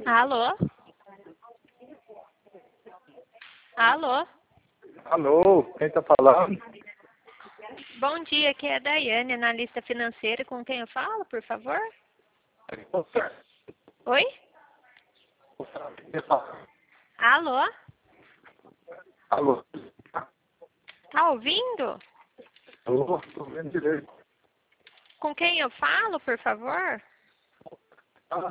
Alô? Alô? Alô, quem tá falando? Bom dia, aqui é a Daiane, analista financeira. Com quem eu falo, por favor? Oi? Alô? Alô? Tá ouvindo? Alô, tô vendo direito. Com quem eu falo, por favor? Ah,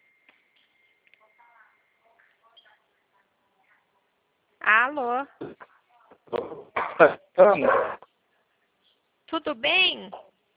Alô? Fernando. Tudo bem?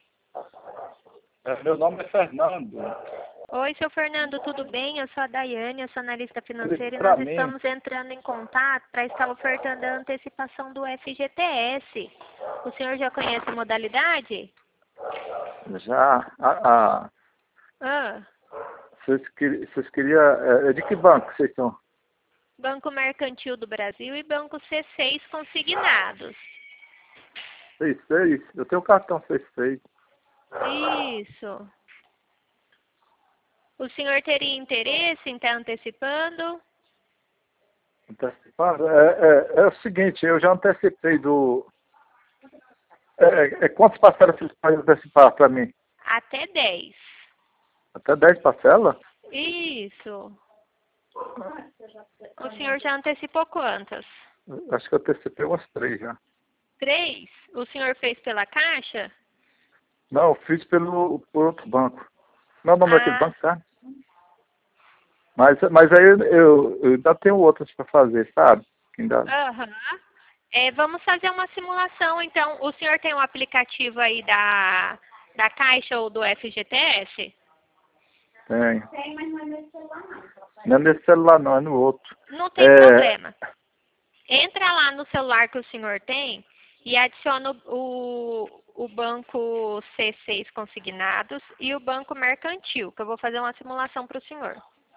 Meu nome é Fernando. Oi, seu Fernando, tudo bem? Eu sou a Daiane, eu sou analista financeira e Pra nós mim, estamos entrando em contato para estar ofertando a antecipação do FGTS. O senhor já conhece a modalidade? já, Ah, vocês queriam, é de que banco vocês estão? Banco Mercantil do Brasil e Banco C6 consignados. 66? Eu tenho cartão 66. Isso. O senhor teria interesse em estar antecipando? Antecipado? É o seguinte, eu já antecipei do... quantas parcelas vocês podem antecipar para mim? Até 10. Até 10 parcelas? Isso. O senhor já antecipou quantas? Acho que eu antecipei umas 3 já. 3? O senhor fez pela Caixa? Não, eu fiz por outro banco. Não é o nome daquele Ah, banco, tá? Mas aí eu ainda tenho outras para fazer, sabe? Ainda aham. Vamos fazer uma simulação, então. O senhor tem um aplicativo aí da Caixa ou do FGTS? tenho. Não é nesse celular não, é no outro. Não tem problema. Entra lá no celular que o senhor tem e adiciona o banco C6 consignados e o banco mercantil, que eu vou fazer uma simulação para o senhor.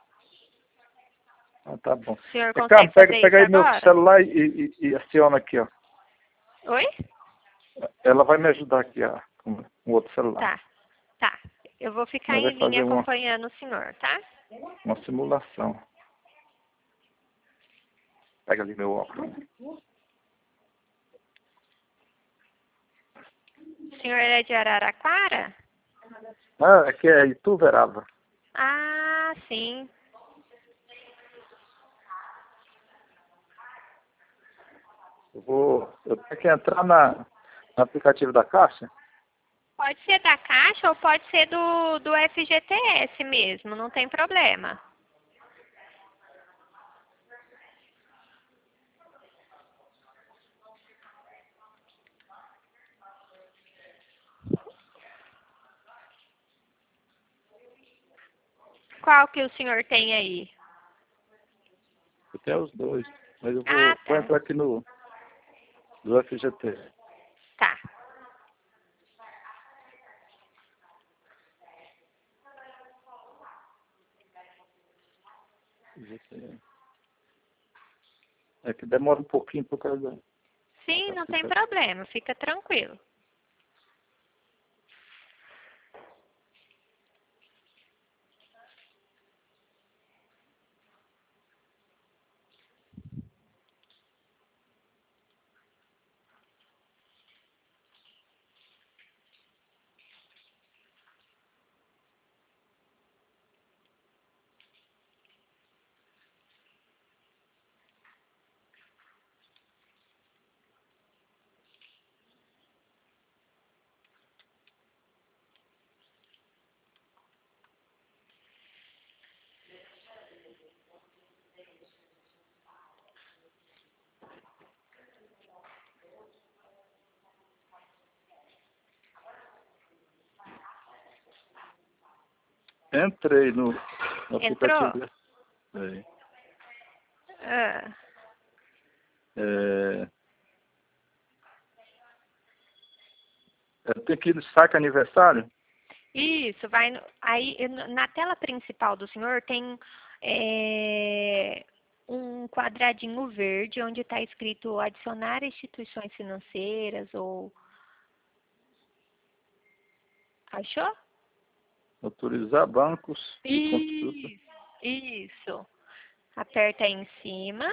Ah, tá bom. O senhor Cara, consegue fazer pega isso aí meu agora? celular e aciona aqui, ó. Oi? Ela vai me ajudar aqui, ó, com o outro celular. Tá, tá. Eu vou ficar Ela vai em linha fazer acompanhando o senhor, tá? uma simulação. Pega ali meu óculos. O senhor é de Araraquara? Ah, aqui é Ituverava. Ah, sim. Eu tenho que entrar no aplicativo da Caixa? Pode ser da Caixa ou pode ser do FGTS mesmo, não tem problema. Qual que o senhor tem aí? Eu tenho os dois, mas eu Ah, vou tá. entrar aqui do FGT. Tá. É que demora um pouquinho por causa da Sim, não tem aplicação. problema, fica tranquilo. Entrei no Entrou? aplicativo. É, Ah, é, eu tenho que ir no saque aniversário? isso, vai aí na tela principal do senhor tem um quadradinho verde onde está escrito adicionar instituições financeiras ou achou? Autorizar bancos e consulta. Isso, Isso. Aperta aí em cima.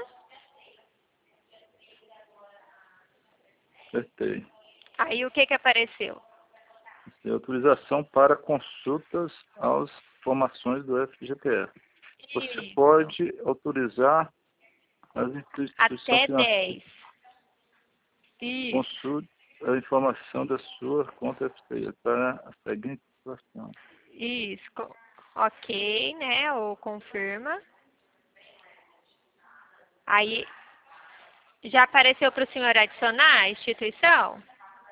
Apertei. Aí o que que apareceu? Tem autorização para consultas às informações do FGTS. Você Isso. pode autorizar as instituições Até financeiras. 10. Isso. Consulte a informação da sua conta FGTS para a seguinte situação. Isso. Ok, né? Ou confirma. Aí, já apareceu para o senhor adicionar a instituição?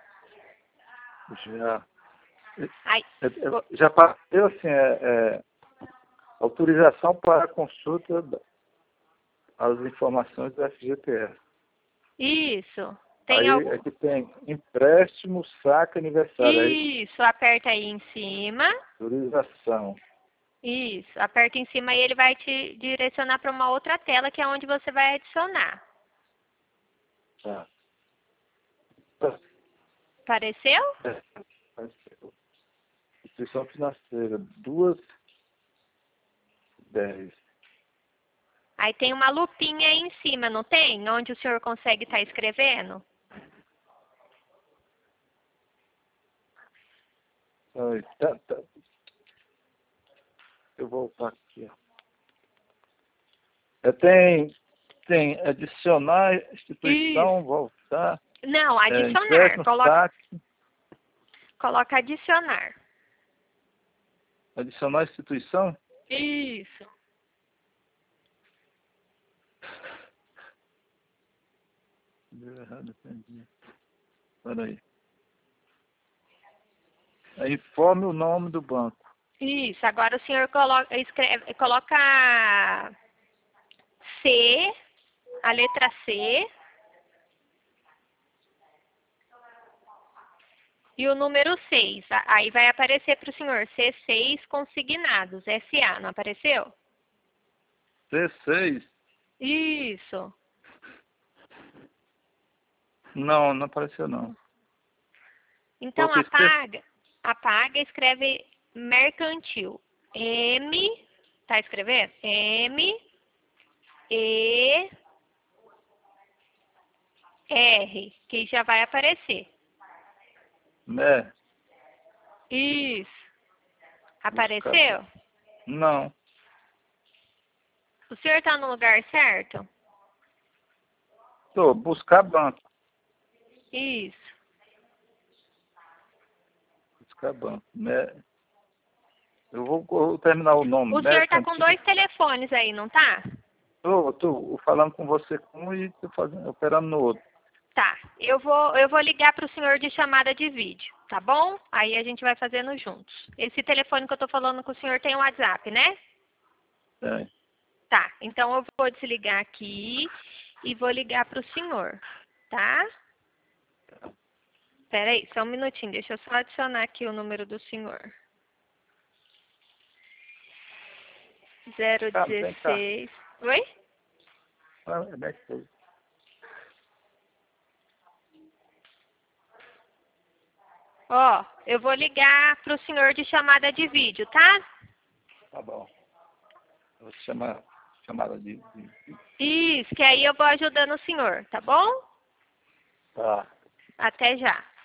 Já, Aí, já apareceu assim, autorização para consulta às informações do FGTS. isso. Tem Aí algum... aqui tem empréstimo, saque, aniversário. Aí, Isso, aperta aí em cima. autorização. Isso, aperta em cima e ele vai te direcionar para uma outra tela que é onde você vai adicionar. Tá. Apareceu? Instituição financeira, 210. Aí tem uma lupinha aí em cima, não tem? Onde o senhor consegue estar escrevendo? Aí, tá. Eu vou voltar aqui. Ó. Tem adicionar instituição, Isso. voltar. Não, adicionar. Empréstimo, saque, Coloca adicionar. adicionar instituição. Isso. Deu errado, entendi. Peraí. Informe o nome do banco. Isso. Agora o senhor coloca C, a letra C. E o número 6. Aí vai aparecer para o senhor C6 consignados, SA, não apareceu? C6. Isso. Não apareceu não. Então Coloquei apaga e escreve mercantil. Tá escrevendo? MER, que já vai aparecer. Né? Isso. Apareceu? Não. O senhor está no lugar certo? Tô, buscar banco. Isso. Buscar banco. Né? Eu vou terminar o nome. O senhor está com 2 telefones aí, não tá? Tô falando com você com e tô operando no outro. Tá, eu vou ligar para o senhor de chamada de vídeo, tá bom? Aí a gente vai fazendo juntos. Esse telefone que eu tô falando com o senhor tem um WhatsApp, né? É. Tá, então eu vou desligar aqui e vou ligar para o senhor, tá? Pera aí, só um minutinho, deixa eu só adicionar aqui o número do senhor. 016... Oi? É minha esposa. Ó, eu vou ligar para o senhor de chamada de vídeo, tá? Tá bom. Eu vou chamar chamada de... Isso, que aí eu vou ajudando o senhor, tá bom? Tá. Até já.